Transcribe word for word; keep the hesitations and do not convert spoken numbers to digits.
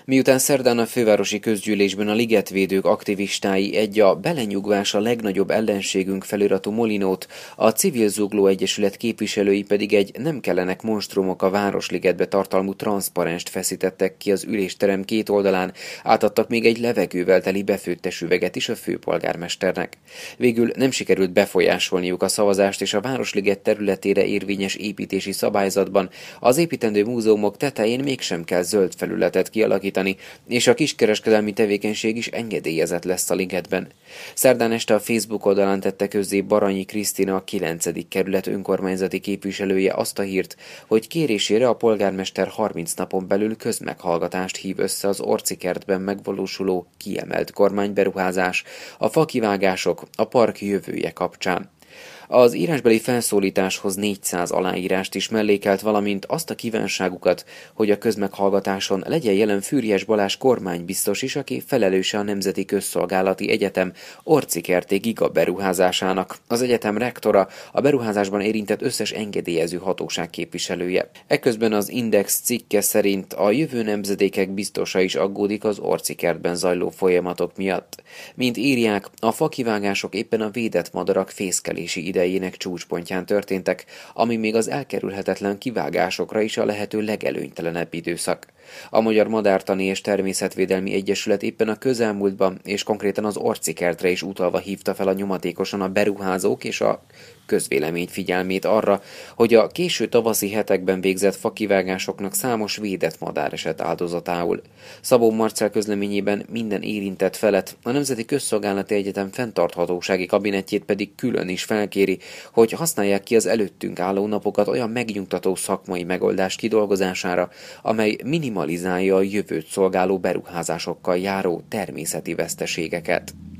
Miután szerdán a fővárosi közgyűlésben a ligetvédők aktivistái egy a belenyugvás a legnagyobb ellenségünk feliratú molinót, a Civil Zugló Egyesület képviselői pedig egy nem kellenek monstrumok a Városligetbe tartalmú transzparenst feszítettek ki az ülésterem két oldalán, átadtak még egy levegővel teli befőttes üveget is a főpolgármesternek. Végül nem sikerült befolyásolniuk a szavazást, és a Városliget területére érvényes építési szabályzatban az építendő múzeumok tetején mégsem kell zöld felületet kialakítani, és a kiskereskedelmi tevékenység is engedélyezett lesz a ligetben. Szerdán este a Facebook oldalán tette közzé Baranyi Krisztina, a kilencedik kerület önkormányzati képviselője azt a hírt, hogy kérésére a polgármester harminc napon belül közmeghallgatást hív össze az Orcikertben megvalósuló kiemelt kormányberuházás, a fakivágások, a park jövője kapcsán. Az írásbeli felszólításhoz négyszáz aláírást is mellékelt, valamint azt a kívánságukat, hogy a közmeghallgatáson legyen jelen Füriyes Balázs kormánybiztos is, aki felelőse a Nemzeti Közszolgálati Egyetem Orcikerti gigaberuházásának. Az egyetem rektora, a beruházásban érintett összes engedélyező hatóság képviselője. Eközben az Index cikke szerint a jövő nemzedékek biztosa is aggódik az Orcikertben zajló folyamatok miatt. Mint írják, a fakivágások éppen a védett madarak fészkelési idejének csúcspontján történtek, ami még az elkerülhetetlen kivágásokra is a lehető legelőnytelenebb időszak. A Magyar Madártani és Természetvédelmi Egyesület éppen a közelmúltban és konkrétan az Orcikertre is utalva hívta fel a nyomatékosan a beruházók és a közvélemény figyelmét arra, hogy a késő tavaszi hetekben végzett fakivágásoknak számos védett madár esett áldozatául. Szabó Marcell közleményében minden érintett felet, a Nemzeti Közszolgálati Egyetem fenntarthatósági kabinetjét pedig külön is felkéri, hogy használják ki az előttünk álló napokat olyan megnyugtató szakmai megoldás kidolgozására, amely minimalizálja a jövőt szolgáló beruházásokkal járó természeti veszteségeket.